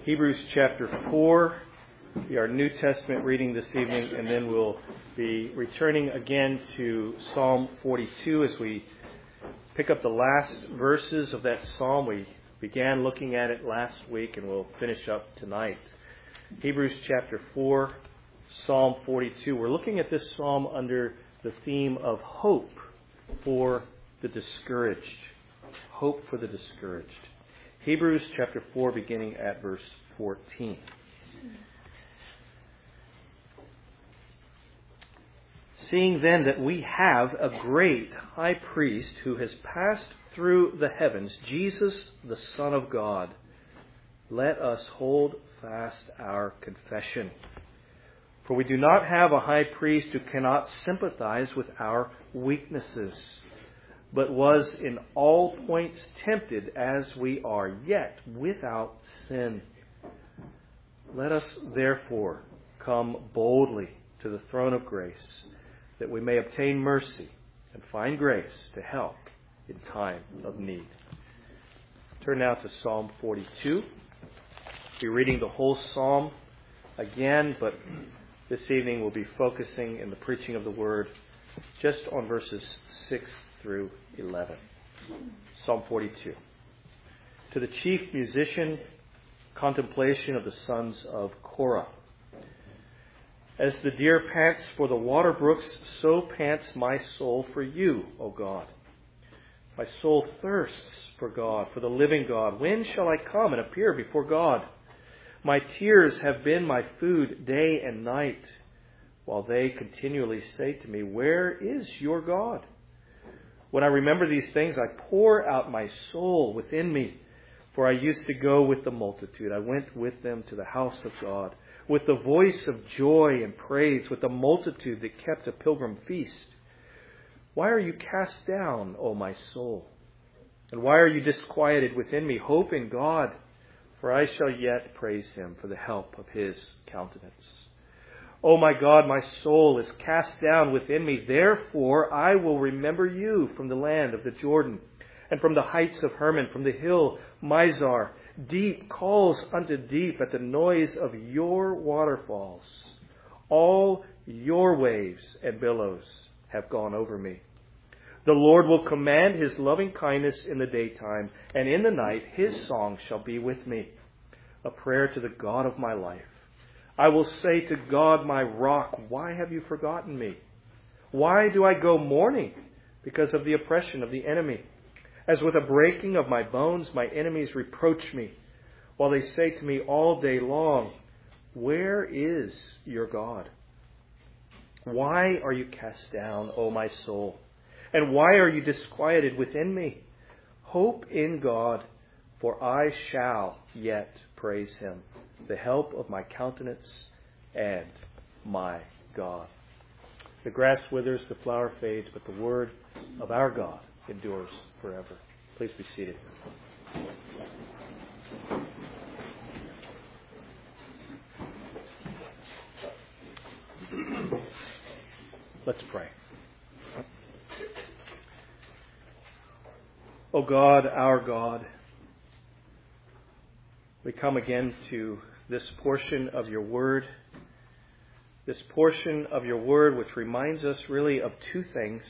Hebrews chapter 4, be our New Testament reading this evening, and then we'll be returning again to Psalm 42 as we pick up the last verses of that psalm. We began looking at it last week, and we'll finish up tonight. Hebrews chapter 4, Psalm 42. We're looking at this psalm under the theme of hope for the discouraged. Hope for the discouraged. Hebrews chapter 4, beginning at verse 14. Seeing then that we have a great high priest who has passed through the heavens, Jesus, the Son of God, let us hold fast our confession. For we do not have a high priest who cannot sympathize with our weaknesses, but was in all points tempted as we are, yet without sin. Let us therefore come boldly to the throne of grace, that we may obtain mercy and find grace to help in time of need. Turn now to Psalm 42. We'll be reading the whole psalm again, but this evening we'll be focusing in the preaching of the word just on verses 6 through 11. Psalm 42. To the chief musician, contemplation of the sons of Korah. As the deer pants for the water brooks, so pants my soul for you, O God. My soul thirsts for God, for the living God. When shall I come and appear before God? My tears have been my food day and night, while they continually say to me, where is your God? When I remember these things, I pour out my soul within me. For I used to go with the multitude. I went with them to the house of God, with the voice of joy and praise, with the multitude that kept a pilgrim feast. Why are you cast down, O my soul? And why are you disquieted within me? Hope in God, for I shall yet praise him for the help of his countenance. O my God, my soul is cast down within me. Therefore I will remember you from the land of the Jordan, and from the heights of Hermon, from the hill Mizar. Deep calls unto deep at the noise of your waterfalls. All your waves and billows have gone over me. The Lord will command his loving kindness in the daytime, and in the night his song shall be with me, a prayer to the God of my life. I will say to God, my rock, why have you forgotten me? Why do I go mourning because of the oppression of the enemy? As with a breaking of my bones, my enemies reproach me, while they say to me all day long, where is your God? Why are you cast down, O my soul? And why are you disquieted within me? Hope in God, for I shall yet praise him, the help of my countenance and my God. The grass withers, the flower fades, but the word of our God endures forever. Please be seated. Let's pray. O God, our God, we come again to this portion of your word. This portion of your word which reminds us really of two things.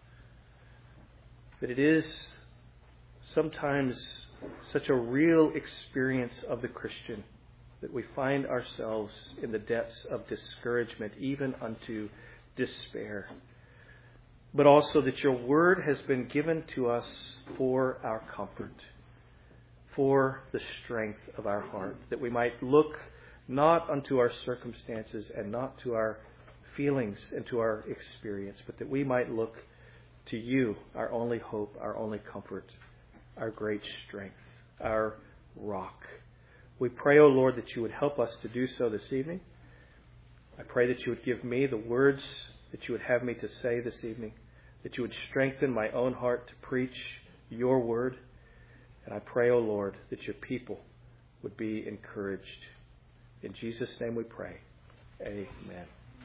That it is sometimes such a real experience of the Christian that we find ourselves in the depths of discouragement, even unto despair. But also that your word has been given to us for our comfort, for the strength of our heart, that we might look not unto our circumstances and not to our feelings and to our experience, but that we might look to you, our only hope, our only comfort, our great strength, our rock. We pray, O Lord, that you would help us to do so this evening. I pray that you would give me the words that you would have me to say this evening, that you would strengthen my own heart to preach your word. And I pray, O Lord, that your people would be encouraged. In Jesus' name we pray. Amen.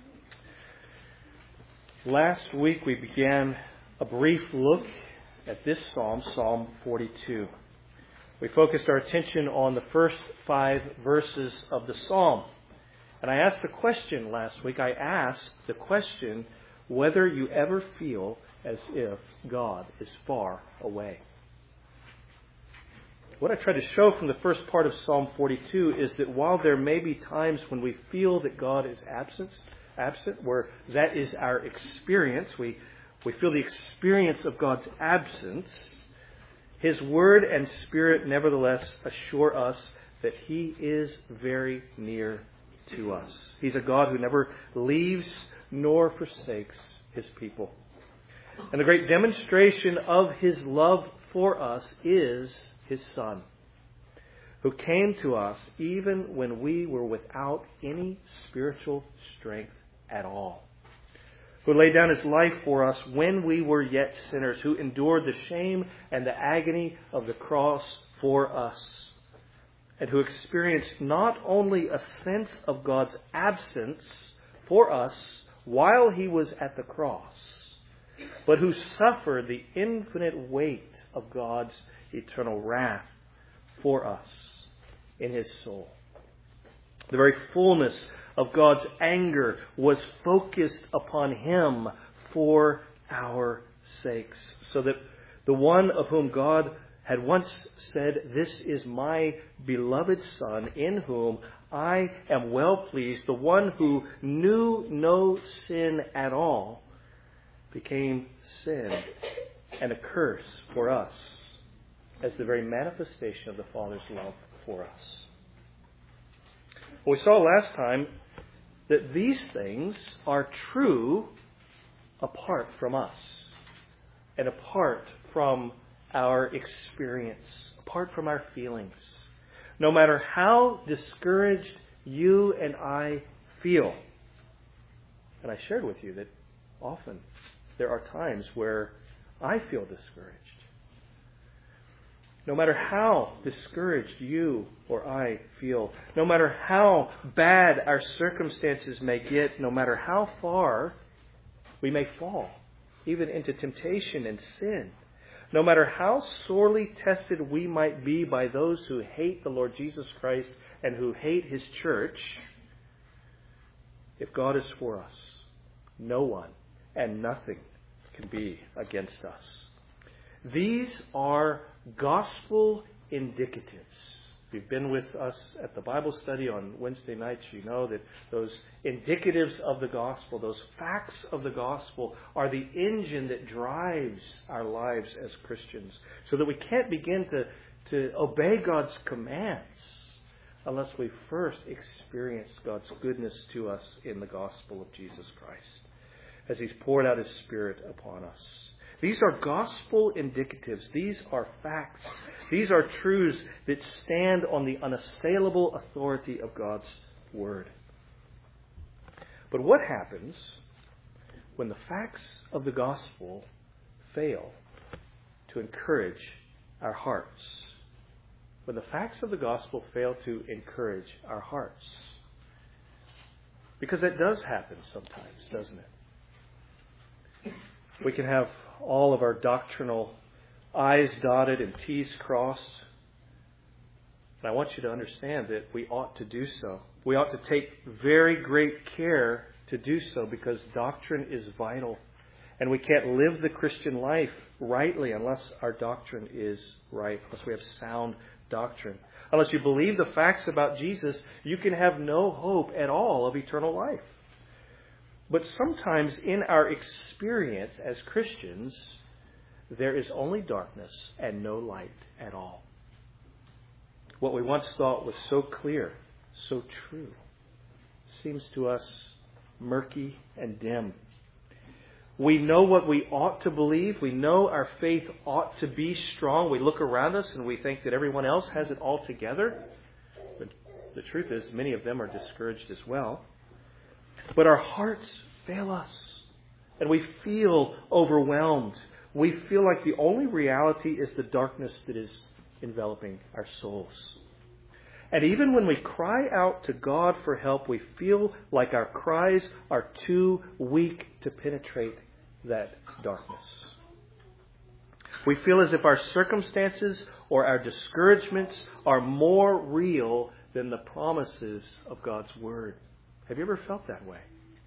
Last week we began a brief look at this psalm, Psalm 42. We focused our attention on the first 5 verses of the psalm. And I asked the question last week. I asked the question whether you ever feel as if God is far away. What I tried to show from the first part of Psalm 42 is that while there may be times when we feel that God is absent, where that is our experience, we feel the experience of God's absence, His Word and Spirit nevertheless assure us that He is very near to us. He's a God who never leaves nor forsakes His people. And the great demonstration of His love for us is His Son, who came to us even when we were without any spiritual strength at all, who laid down His life for us when we were yet sinners, who endured the shame and the agony of the cross for us, and who experienced not only a sense of God's absence for us while He was at the cross, but who suffered the infinite weight of God's eternal wrath for us in His soul. The very fullness of God's anger was focused upon Him for our sakes, so that the one of whom God had once said, "This is my beloved Son, in whom I am well pleased," the one who knew no sin at all, became sin and a curse for us as the very manifestation of the Father's love for us. We saw last time that these things are true apart from us and apart from our experience, apart from our feelings. No matter how discouraged you and I feel. And I shared with you that often there are times where I feel discouraged. No matter how discouraged you or I feel, no matter how bad our circumstances may get, no matter how far we may fall, even into temptation and sin, no matter how sorely tested we might be by those who hate the Lord Jesus Christ and who hate His church, if God is for us, no one and nothing can be against us. These are gospel indicatives. If you've been with us at the Bible study on Wednesday nights, you know that those indicatives of the gospel, those facts of the gospel, are the engine that drives our lives as Christians, so that we can't begin to obey God's commands unless we first experience God's goodness to us in the gospel of Jesus Christ, as He's poured out His Spirit upon us. These are gospel indicatives. These are facts. These are truths that stand on the unassailable authority of God's Word. But what happens when the facts of the gospel fail to encourage our hearts? When the facts of the gospel fail to encourage our hearts? Because that does happen sometimes, doesn't it? We can have all of our doctrinal I's dotted and T's crossed. And I want you to understand that we ought to do so. We ought to take very great care to do so, because doctrine is vital. And we can't live the Christian life rightly unless our doctrine is right, unless we have sound doctrine. Unless you believe the facts about Jesus, you can have no hope at all of eternal life. But sometimes in our experience as Christians, there is only darkness and no light at all. What we once thought was so clear, so true, seems to us murky and dim. We know what we ought to believe. We know our faith ought to be strong. We look around us and we think that everyone else has it all together. But the truth is, many of them are discouraged as well. But our hearts fail us, and we feel overwhelmed. We feel like the only reality is the darkness that is enveloping our souls. And even when we cry out to God for help, we feel like our cries are too weak to penetrate that darkness. We feel as if our circumstances or our discouragements are more real than the promises of God's Word. Have you ever felt that way?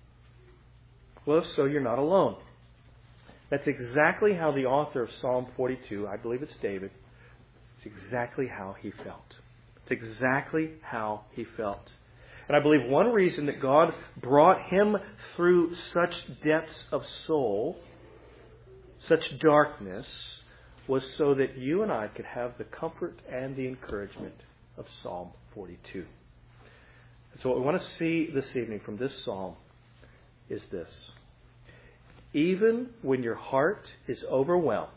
Well, if so, you're not alone. That's exactly how the author of Psalm 42, I believe it's David, it's exactly how he felt. It's exactly how he felt. And I believe one reason that God brought him through such depths of soul, such darkness, was so that you and I could have the comfort and the encouragement of Psalm 42. And so what we want to see this evening from this psalm is this. Even when your heart is overwhelmed,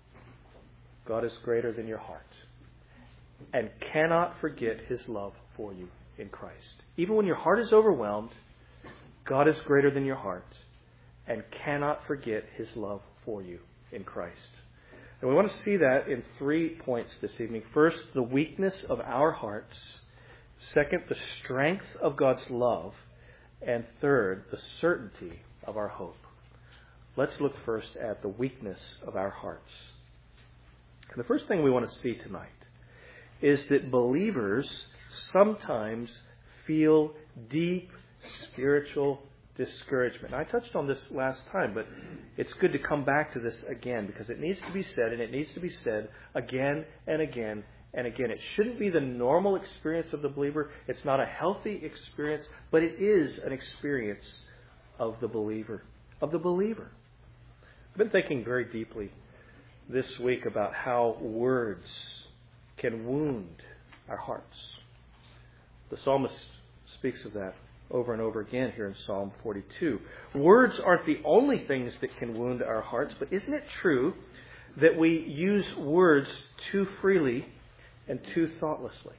God is greater than your heart and cannot forget His love for you in Christ. Even when your heart is overwhelmed, God is greater than your heart and cannot forget His love for you in Christ. And we want to see that in 3 points this evening. First, the weakness of our hearts. Second, the strength of God's love. And third, the certainty of our hope. Let's look first at the weakness of our hearts. And the first thing we want to see tonight is that believers sometimes feel deep spiritual discouragement. I touched on this last time, but it's good to come back to this again because it needs to be said, and it needs to be said again and again and again. It shouldn't be the normal experience of the believer. It's not a healthy experience, but it is an experience of the believer. Of the believer. I've been thinking very deeply this week about how words can wound our hearts. The psalmist speaks of that over and over again here in Psalm 42. Words aren't the only things that can wound our hearts, but isn't it true that we use words too freely and too thoughtlessly?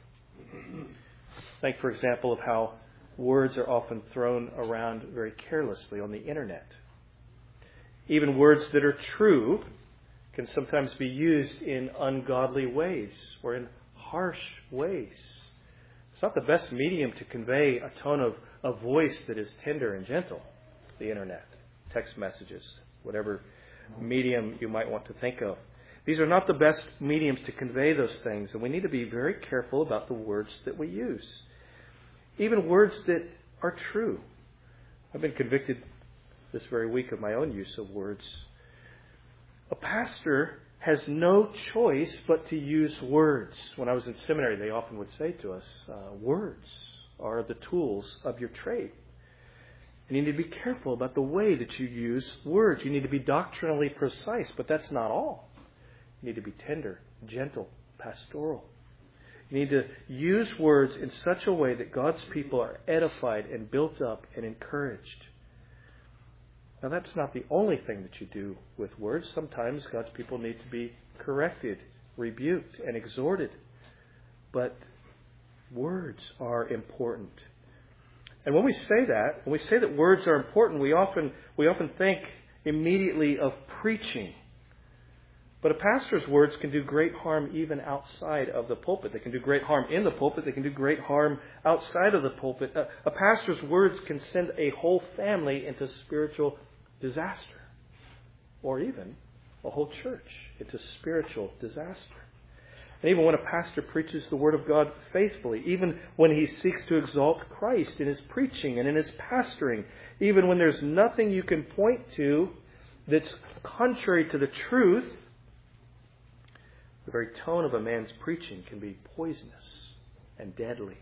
Think, for example, of how words are often thrown around very carelessly on the internet. Even words that are true can sometimes be used in ungodly ways or in harsh ways. It's not the best medium to convey a tone of a voice that is tender and gentle. The internet, text messages, whatever medium you might want to think of. These are not the best mediums to convey those things, and we need to be very careful about the words that we use. Even words that are true. I've been convicted this very week of my own use of words. A pastor has no choice but to use words. When I was in seminary, they often would say to us, words are the tools of your trade. And you need to be careful about the way that you use words. You need to be doctrinally precise, but that's not all. You need to be tender, gentle, pastoral. You need to use words in such a way that God's people are edified and built up and encouraged. Now, that's not the only thing that you do with words. Sometimes God's people need to be corrected, rebuked, and exhorted. But words are important. And when we say that words are important, we often think immediately of preaching. But a pastor's words can do great harm even outside of the pulpit. They can do great harm in the pulpit. They can do great harm outside of the pulpit. A pastor's words can send a whole family into spiritual disaster, or even a whole church into spiritual disaster. And even when a pastor preaches the Word of God faithfully, even when he seeks to exalt Christ in his preaching and in his pastoring, even when there's nothing you can point to that's contrary to the truth, the very tone of a man's preaching can be poisonous and deadly.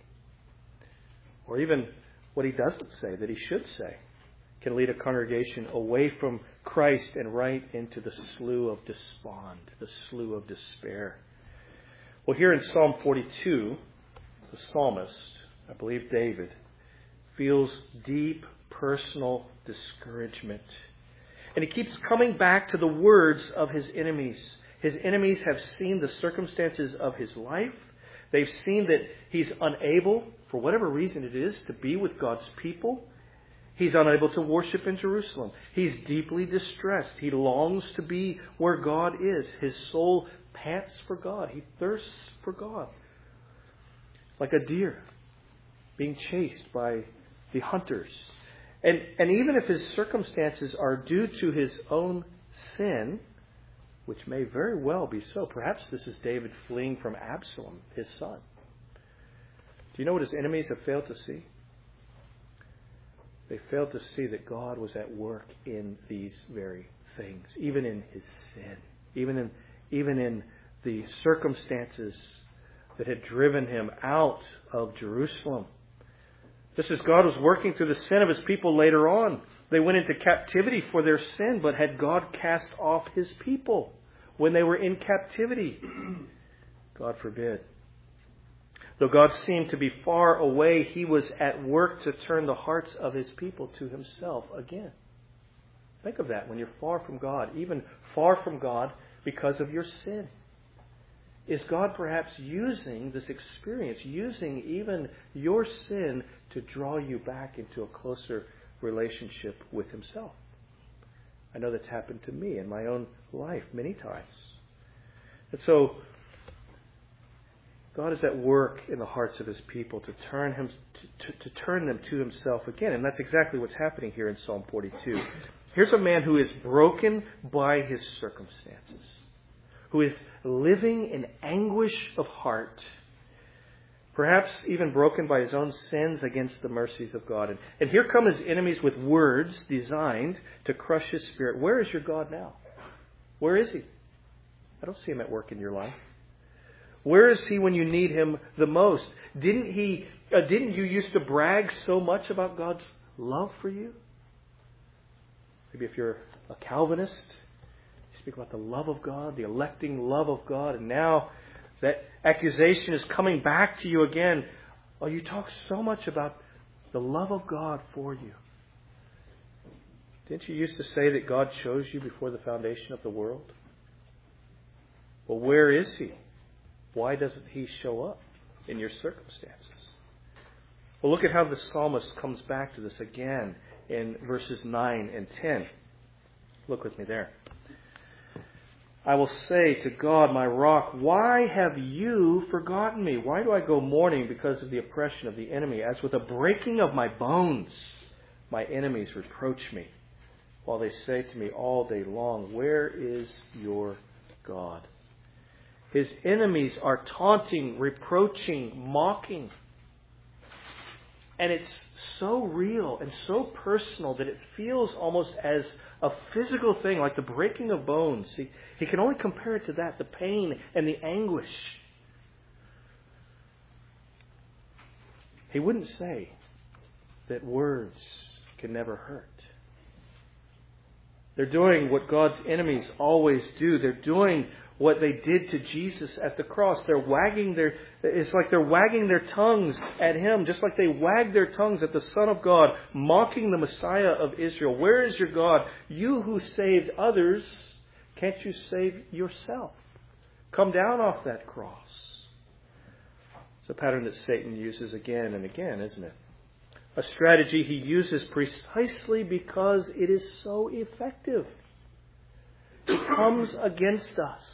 Or even what he doesn't say that he should say can lead a congregation away from Christ and right into the slough of despond, the slough of despair. Well, here in Psalm 42, the psalmist, I believe David, feels deep personal discouragement. And he keeps coming back to the words of his enemies. His enemies have seen the circumstances of his life. They've seen that he's unable, for whatever reason it is, to be with God's people. He's unable to worship in Jerusalem. He's deeply distressed. He longs to be where God is. His soul pants for God. He thirsts for God. Like a deer being chased by the hunters. And even if his circumstances are due to his own sin, which may very well be so. Perhaps this is David fleeing from Absalom, his son. Do you know what his enemies have failed to see? They failed to see that God was at work in these very things, even in his sin, even in the circumstances that had driven him out of Jerusalem. Just as God was working through the sin of his people later on. They went into captivity for their sin, but had God cast off his people when they were in captivity? God forbid. Though God seemed to be far away, he was at work to turn the hearts of his people to himself again. Think of that when you're far from God, even far from God because of your sin. Is God perhaps using this experience, using even your sin to draw you back into a closer relationship with himself? I know that's happened to me in my own life many times. And so God is at work in the hearts of his people to turn them to himself again. And that's exactly what's happening here in Psalm 42. Here's a man who is broken by his circumstances, who is living in anguish of heart, perhaps even broken by his own sins against the mercies of God. And here come his enemies with words designed to crush his spirit. Where is your God now? Where is he? I don't see him at work in your life. Where is he when you need him the most? Didn't you used to brag so much about God's love for you? Maybe if you're a Calvinist, you speak about the love of God, the electing love of God, and now that accusation is coming back to you again. Oh, you talk so much about the love of God for you. Didn't you used to say that God chose you before the foundation of the world? Well, where is he? Why doesn't he show up in your circumstances? Well, look at how the psalmist comes back to this again in verses 9 and 10. Look with me there. I will say to God, my rock, why have you forgotten me? Why do I go mourning because of the oppression of the enemy? As with a breaking of my bones, my enemies reproach me, while they say to me all day long, where is your God? His enemies are taunting, reproaching, mocking. And it's so real and so personal that it feels almost as a physical thing, like the breaking of bones. He can only compare it to that, the pain and the anguish. He wouldn't say that words can never hurt. They're doing what God's enemies always do. They're doing what they did to Jesus at the cross. It's like they're wagging their tongues at him, just like they wagged their tongues at the Son of God, mocking the Messiah of Israel. Where is your God? You who saved others, can't you save yourself? Come down off that cross. It's a pattern that Satan uses again and again, isn't it? A strategy he uses precisely because it is so effective. He comes against us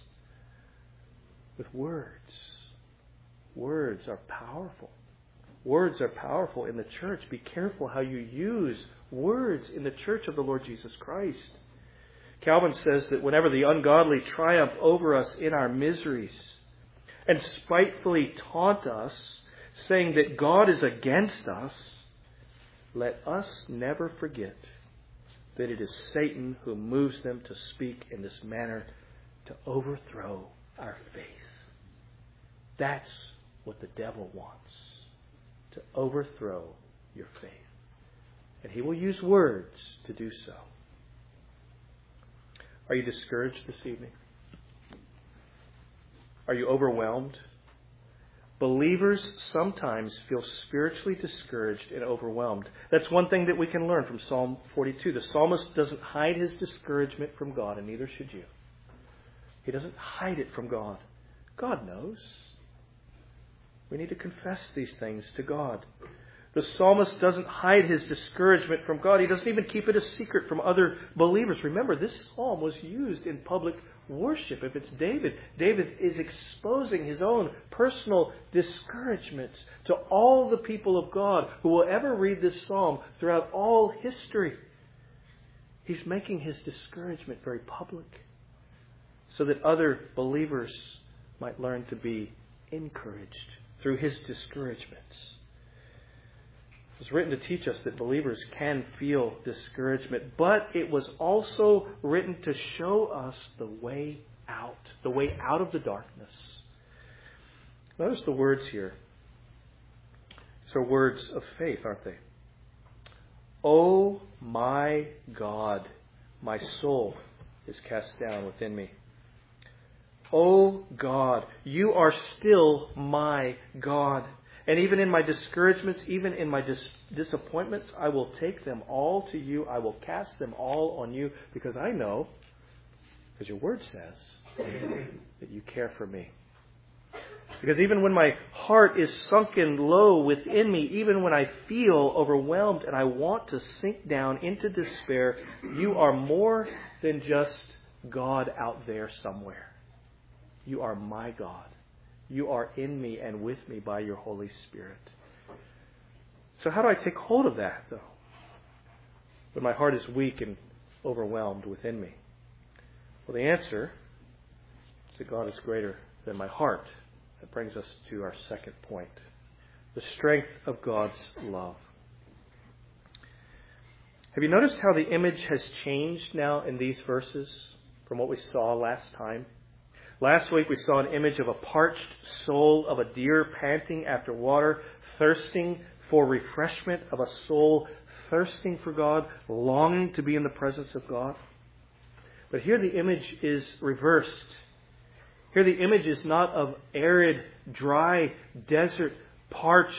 with words. Words are powerful. Words are powerful in the church. Be careful how you use words in the church of the Lord Jesus Christ. Calvin says that whenever the ungodly triumph over us in our miseries and spitefully taunt us, saying that God is against us, let us never forget that it is Satan who moves them to speak in this manner to overthrow our faith. That's what the devil wants, to overthrow your faith. And he will use words to do so. Are you discouraged this evening? Are you overwhelmed? Believers sometimes feel spiritually discouraged and overwhelmed. That's one thing that we can learn from Psalm 42. The psalmist doesn't hide his discouragement from God, and neither should you. He doesn't hide it from God. God knows. We need to confess these things to God. The psalmist doesn't hide his discouragement from God. He doesn't even keep it a secret from other believers. Remember, this psalm was used in public worship. If it's David, David is exposing his own personal discouragements to all the people of God who will ever read this psalm throughout all history. He's making his discouragement very public. so that other believers might learn to be encouraged through his discouragements. It was written to teach us that believers can feel discouragement, but it was also written to show us the way out of the darkness. Notice the words here. These are words of faith, aren't they? Oh my God, my soul is cast down within me. Oh God, you are still my God. And even in my discouragements, even in my disappointments, I will take them all to you. I will cast them all on you because I know, because your word says, that you care for me. Because even when my heart is sunken low within me, even when I feel overwhelmed and I want to sink down into despair, you are more than just God out there somewhere. You are my God. You are in me and with me by your Holy Spirit. So how do I take hold of that, though, when my heart is weak and overwhelmed within me? Well, the answer is that God is greater than my heart. That brings us to our second point, the strength of God's love. Have you noticed how the image has changed now in these verses from what we saw last time? Last week we saw an image of a parched soul of a deer panting after water, thirsting for refreshment, of a soul thirsting for God, longing to be in the presence of God. But here the image is reversed. Here the image is not of arid, dry, desert, parched,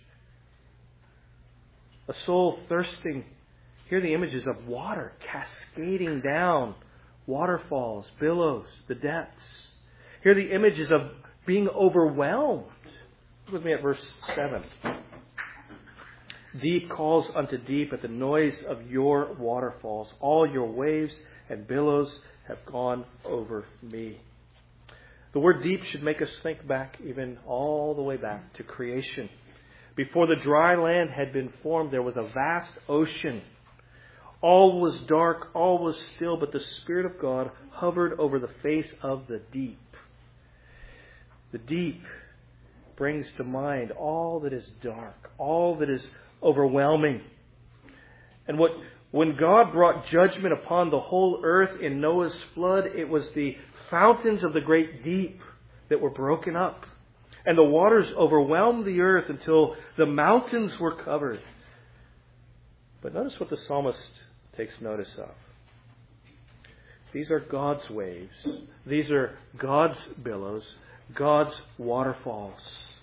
a soul thirsting. Here the image is of water cascading down, waterfalls, billows, the depths. Here the image is of being overwhelmed. Look with me at verse 7. Deep calls unto deep at the noise of your waterfalls. All your waves and billows have gone over me. The word deep should make us think back, even all the way back to creation. Before the dry land had been formed, there was a vast ocean. All was dark, all was still, but the Spirit of God hovered over the face of the deep. The deep brings to mind all that is dark, all that is overwhelming. And when God brought judgment upon the whole earth in Noah's flood, it was the fountains of the great deep that were broken up. And the waters overwhelmed the earth until the mountains were covered. But notice what the psalmist takes notice of. These are God's waves. These are God's billows, God's waterfalls.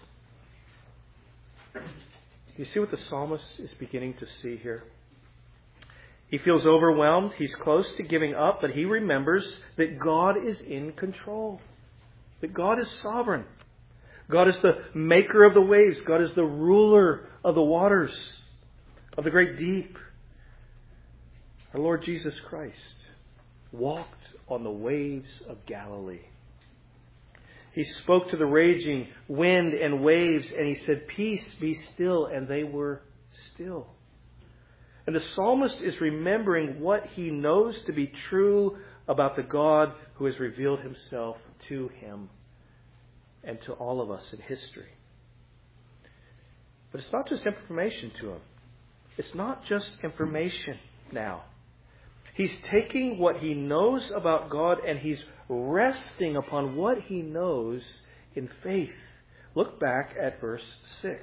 You see what the psalmist is beginning to see here? He feels overwhelmed. He's close to giving up, but he remembers that God is in control. That God is sovereign. God is the maker of the waves. God is the ruler of the waters, of the great deep. Our Lord Jesus Christ walked on the waves of Galilee. He spoke to the raging wind and waves, and he said, "Peace, be still," and they were still. And the psalmist is remembering what he knows to be true about the God who has revealed himself to him and to all of us in history. But it's not just information to him. It's not just information now. He's taking what he knows about God and he's resting upon what he knows in faith. Look back at verse 6.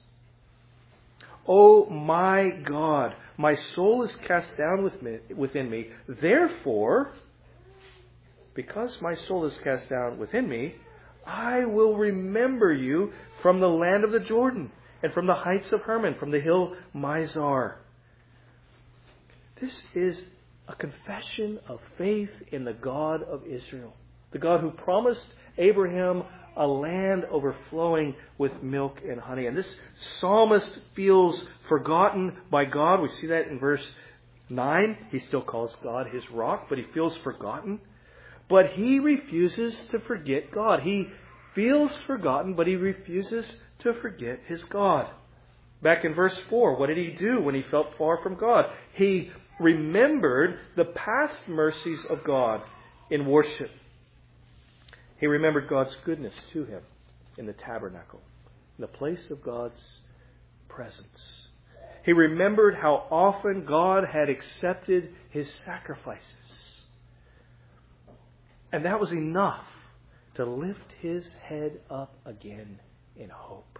Oh my God, my soul is cast down within me. Therefore, because my soul is cast down within me, I will remember you from the land of the Jordan and from the heights of Hermon, from the hill Mizar. This is a confession of faith in the God of Israel, the God who promised Abraham a land overflowing with milk and honey. And this psalmist feels forgotten by God. We see that in verse 9. He still calls God his rock, but he feels forgotten. But he refuses to forget God. He feels forgotten, but he refuses to forget his God. Back in verse 4, what did he do when he felt far from God? He remembered the past mercies of God in worship. He remembered God's goodness to him in the tabernacle, in the place of God's presence. He remembered how often God had accepted his sacrifices. And that was enough to lift his head up again in hope.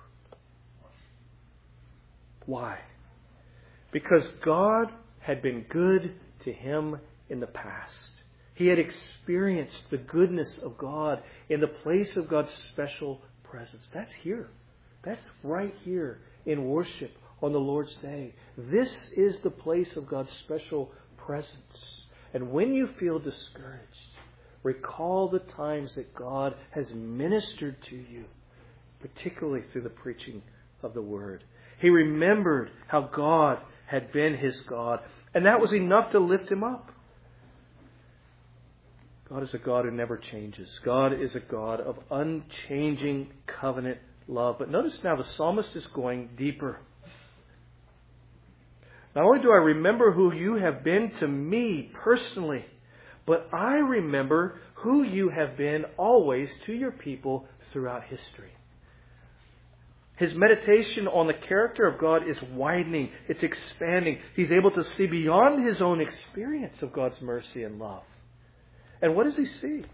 Why? Because God had been good to him in the past. He had experienced the goodness of God in the place of God's special presence. That's here. That's right here in worship on the Lord's Day. This is the place of God's special presence. And when you feel discouraged, recall the times that God has ministered to you, particularly through the preaching of the Word. He remembered how God had been his God, and that was enough to lift him up. God is a God who never changes. God is a God of unchanging covenant love. But notice now the psalmist is going deeper. Not only do I remember who you have been to me personally, but I remember who you have been always to your people throughout history. His meditation on the character of God is widening. It's expanding. He's able to see beyond his own experience of God's mercy and love. And what does he see?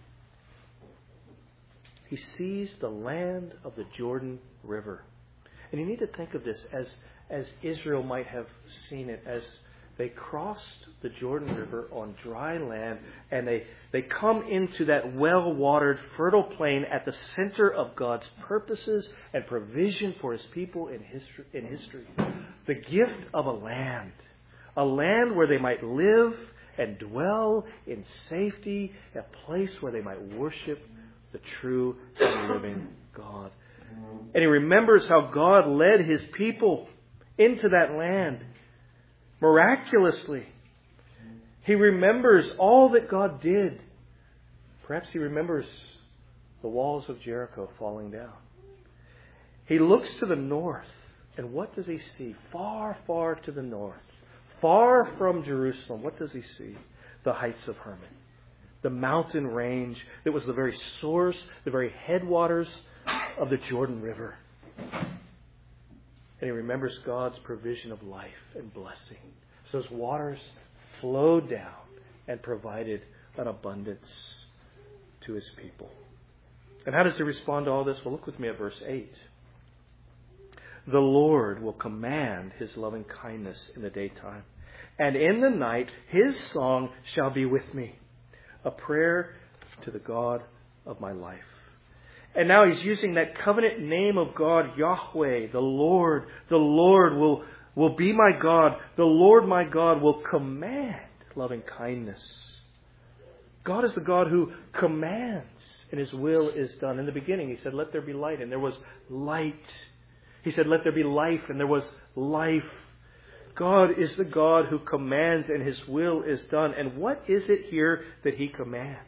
He sees the land of the Jordan River. And you need to think of this as Israel might have seen it, as they crossed the Jordan River on dry land, and they come into that well-watered, fertile plain at the center of God's purposes and provision for his people in history. The gift of a land where they might live and dwell in safety, a place where they might worship the true and living God. And he remembers how God led his people into that land miraculously. He remembers all that God did. Perhaps he remembers the walls of Jericho falling down. He looks to the north, and what does he see? Far, far to the north, far from Jerusalem, what does he see? The heights of Hermon, the mountain range that was the very source, the very headwaters of the Jordan River. And he remembers God's provision of life and blessing. So those waters flowed down and provided an abundance to his people. And how does he respond to all this? Well, look with me at verse 8. The Lord will command his loving kindness in the daytime, and in the night his song shall be with me, a prayer to the God of my life. And now he's using that covenant name of God, Yahweh, the Lord. The Lord will be my God. The Lord my God will command loving kindness. God is the God who commands, and his will is done. In the beginning, he said, let there be light, and there was light. He said, let there be life, and there was life. God is the God who commands, and his will is done. And what is it here that he commands?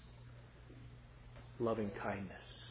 Loving kindness.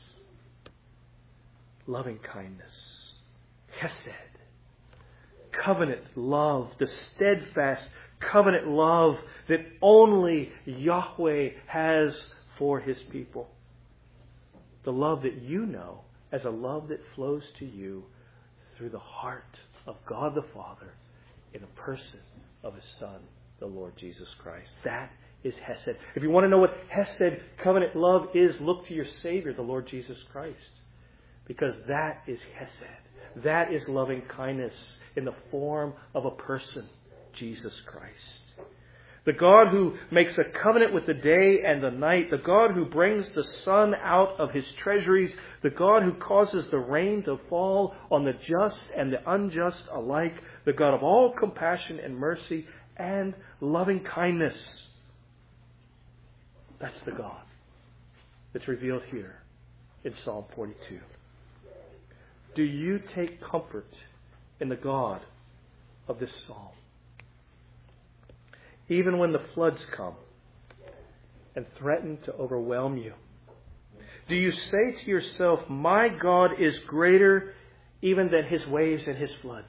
Loving kindness. Chesed. Covenant love. The steadfast covenant love that only Yahweh has for his people. The love that you know as a love that flows to you through the heart of God the Father in the person of his Son, the Lord Jesus Christ. That is Hesed. If you want to know what Hesed, covenant love, is, look to your Savior, the Lord Jesus Christ. Because that is Hesed. That is loving kindness in the form of a person, Jesus Christ. The God who makes a covenant with the day and the night. The God who brings the sun out of his treasuries. The God who causes the rain to fall on the just and the unjust alike. The God of all compassion and mercy and loving kindness. That's the God that's revealed here in Psalm 42. Do you take comfort in the God of this psalm? Even when the floods come and threaten to overwhelm you, do you say to yourself, my God is greater even than his waves and his floods?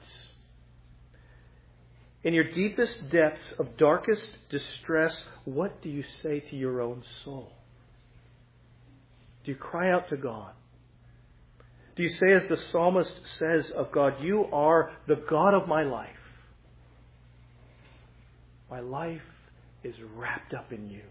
In your deepest depths of darkest distress, what do you say to your own soul? Do you cry out to God? Do you say, as the psalmist says of God, you are the God of my life. My life is wrapped up in you.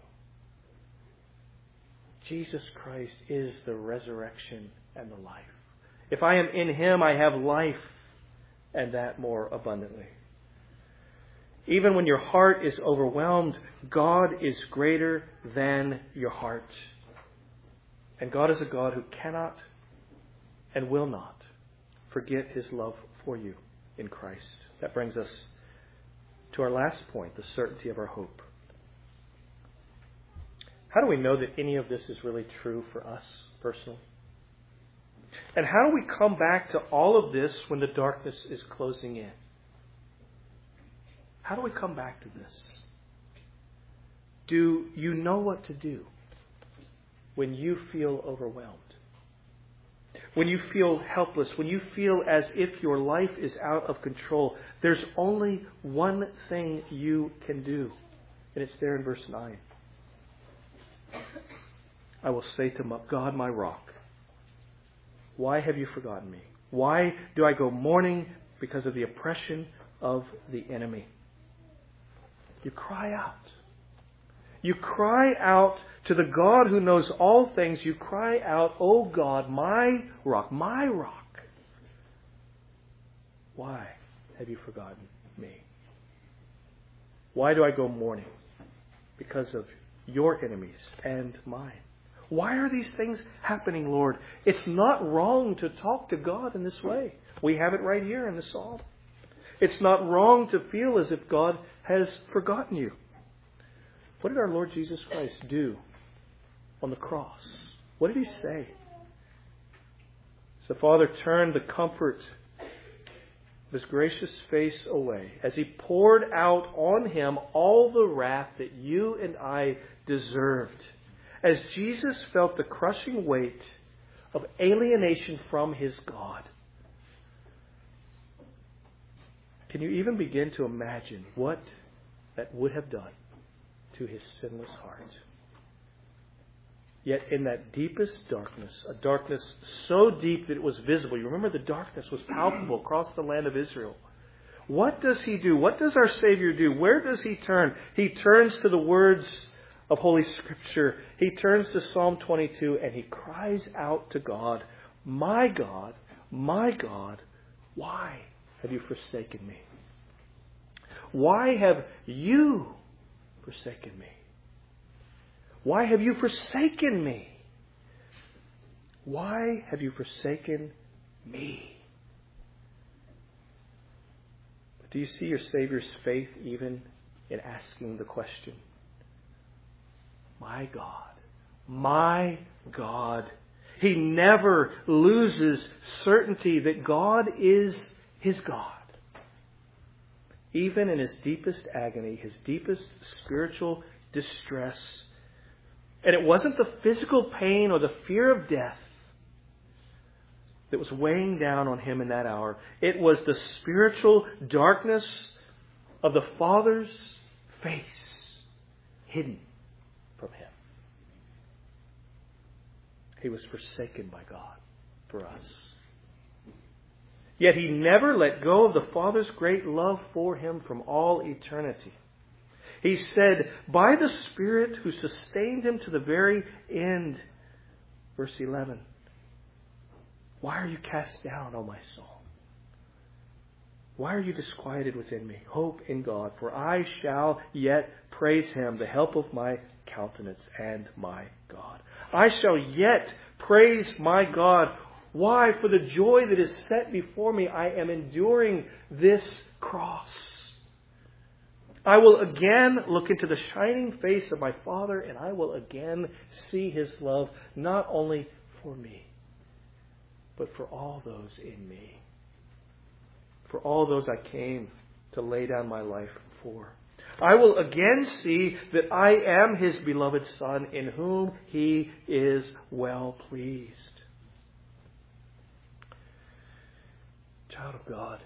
Jesus Christ is the resurrection and the life. If I am in Him, I have life, and that more abundantly. Even when your heart is overwhelmed, God is greater than your heart. And God is a God who cannot and will not forget His love for you in Christ. That brings us to our last point, the certainty of our hope. How do we know that any of this is really true for us personally? And how do we come back to all of this when the darkness is closing in? How do we come back to this? Do you know what to do when you feel overwhelmed? When you feel helpless? When you feel as if your life is out of control? There's only one thing you can do. And it's there in verse 9. I will say to God, my rock, why have you forgotten me? Why do I go mourning because of the oppression of the enemy? You cry out. You cry out to the God who knows all things. You cry out, "O God, my rock, my rock. Why have you forgotten me? Why do I go mourning? Because of your enemies and mine." Why are these things happening, Lord? It's not wrong to talk to God in this way. We have it right here in the Psalm. It's not wrong to feel as if God has forgotten you. What did our Lord Jesus Christ do on the cross? What did He say? As the Father turned the comfort of His gracious face away, as He poured out on Him all the wrath that you and I deserved, as Jesus felt the crushing weight of alienation from His God, can you even begin to imagine what that would have done to His sinless heart? Yet in that deepest darkness, a darkness so deep that it was visible. You remember the darkness was palpable across the land of Israel. What does He do? What does our Savior do? Where does He turn? He turns to the words of Holy Scripture. He turns to Psalm 22 and He cries out to God, my God, why have you forsaken me? Why have you forsaken me? Why have you forsaken me? Why have you forsaken me? But do you see your Savior's faith even in asking the question? My God, my God. He never loses certainty that God is His God. Even in His deepest agony, His deepest spiritual distress. And it wasn't the physical pain or the fear of death that was weighing down on Him in that hour. It was the spiritual darkness of the Father's face hidden from Him. He was forsaken by God for us. Yet He never let go of the Father's great love for Him from all eternity. He said, by the Spirit who sustained Him to the very end, verse 11, why are you cast down, O my soul? Why are you disquieted within me? Hope in God, for I shall yet praise Him, the help of my countenance and my God. I shall yet praise my God. Why? For the joy that is set before me, I am enduring this cross. I will again look into the shining face of my Father, and I will again see His love, not only for me, but for all those in me. For all those I came to lay down my life for. I will again see that I am His beloved Son, in whom He is well pleased. Child of God,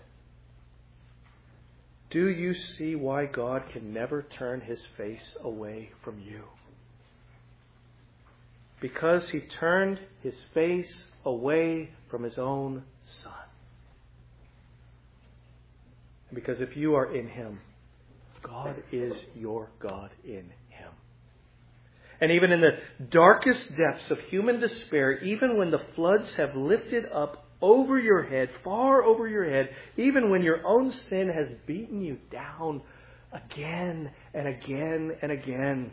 do you see why God can never turn His face away from you? because He turned His face away from His own Son. And because if you are in Him, God is your God in Him. And even in the darkest depths of human despair, even when the floods have lifted up over your head, far over your head, even when your own sin has beaten you down again and again and again,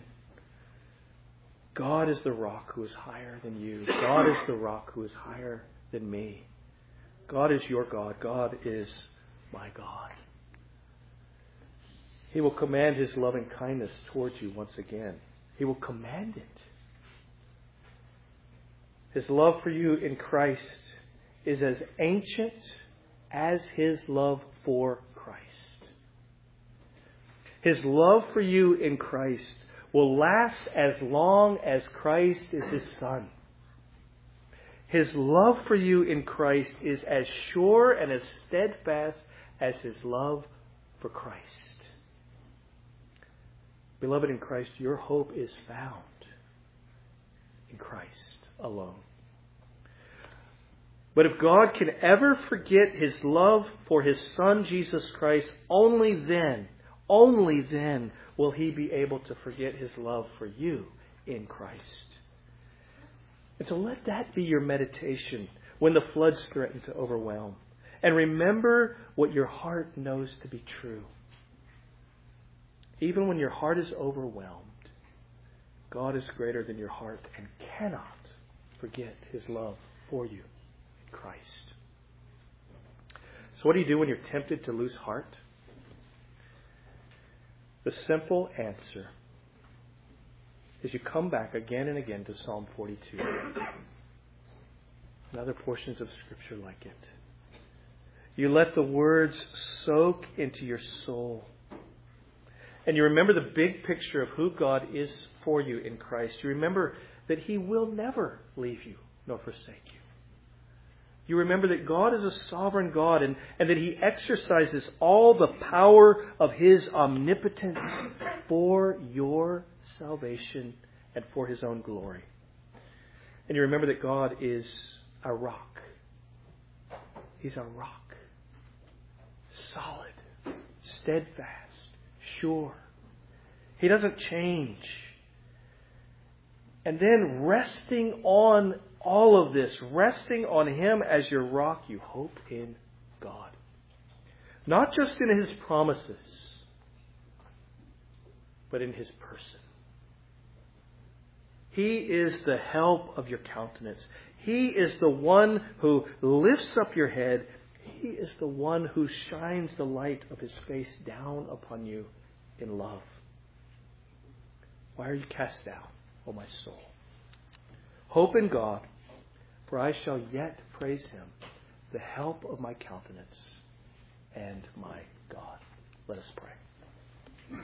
God is the rock who is higher than you. God is the rock who is higher than me. God is your God. God is my God. He will command His loving kindness towards you once again. He will command it. His love for you in Christ is as ancient as His love for Christ. His love for you in Christ will last as long as Christ is His Son. His love for you in Christ is as sure and as steadfast as His love for Christ. Beloved in Christ, your hope is found in Christ alone. But if God can ever forget His love for His Son, Jesus Christ, only then will He be able to forget His love for you in Christ. And so let that be your meditation when the floods threaten to overwhelm. And remember what your heart knows to be true. Even when your heart is overwhelmed, God is greater than your heart and cannot forget His love for you in Christ. So what do you do when you're tempted to lose heart? The simple answer is you come back again and again to Psalm 42 and other portions of Scripture like it. You let the words soak into your soul. And you remember the big picture of who God is for you in Christ. You remember that He will never leave you nor forsake you. You remember that God is a sovereign God and that He exercises all the power of His omnipotence for your salvation and for His own glory. And you remember that God is a rock. He's a rock. Solid, steadfast, sure. He doesn't change. And then resting on all of this, resting on Him as your rock, you hope in God. Not just in His promises, but in His person. He is the help of your countenance. He is the one who lifts up your head. He is the one who shines the light of His face down upon you in love. Why are you cast down, O my soul? Hope in God, for I shall yet praise Him, the help of my countenance and my God. Let us pray.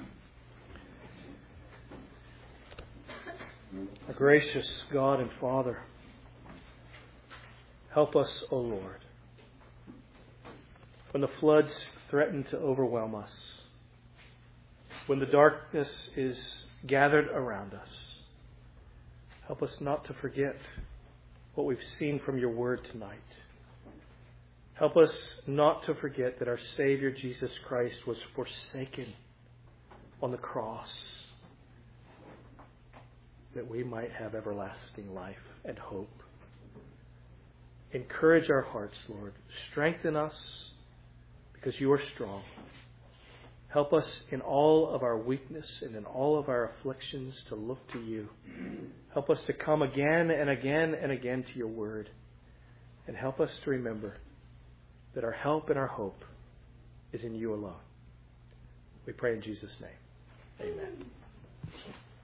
Our gracious God and Father, help us, O Lord, when the floods threaten to overwhelm us, when the darkness is gathered around us. Help us not to forget what we've seen from your word tonight. Help us not to forget that our Savior Jesus Christ was forsaken on the cross that we might have everlasting life and hope. Encourage our hearts, Lord. Strengthen us because you are strong. Help us in all of our weakness and in all of our afflictions to look to you. Help us to come again and again and again to your word. And help us to remember that our help and our hope is in you alone. We pray in Jesus' name. Amen.